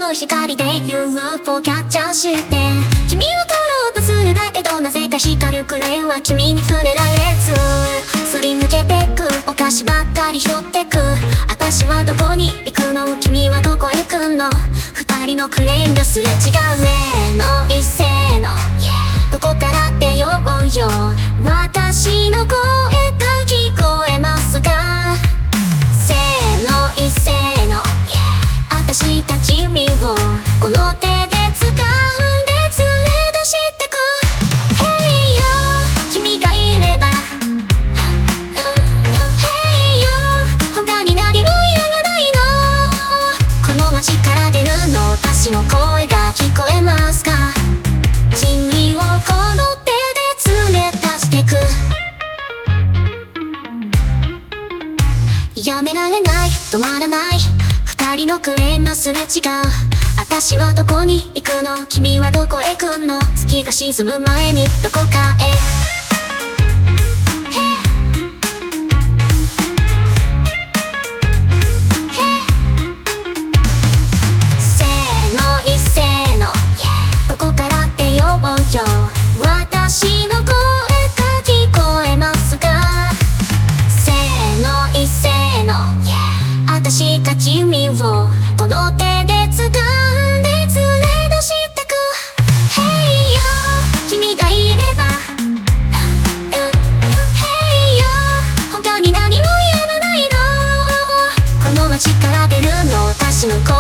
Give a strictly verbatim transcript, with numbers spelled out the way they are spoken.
の光で ユーエフオー キャッチャーして君を取ろうとするだけどなぜか光るクレーは君に触れられずすり抜けてくお菓子ばっかり拾ってく私はどこに行くの君はどこへ行くの二人のクレーンがすれ違う上の一斉の、yeah、どこから出ようよ私の声が聞こえますかせーの一斉の、yeah、私たち君をこの手で掴んで連れ出してく Hey yo 君がいれば Hey yo 他に何もいらないのこの街から出るの私の声が聞こえますか君をこの手で連れ出してくやめられない止まらない二人のクレーンがすれ違う私はどこに行くの君はどこへ来んの月が沈む前にどこかへせーの一斉のどこから出ようよ私の声が聞こえますかせーの一斉の私たち君をこの手で掴んで連れ出してく Hey yo 君がいれば Hey yo 他に何もいらないのこの街から出るの私の声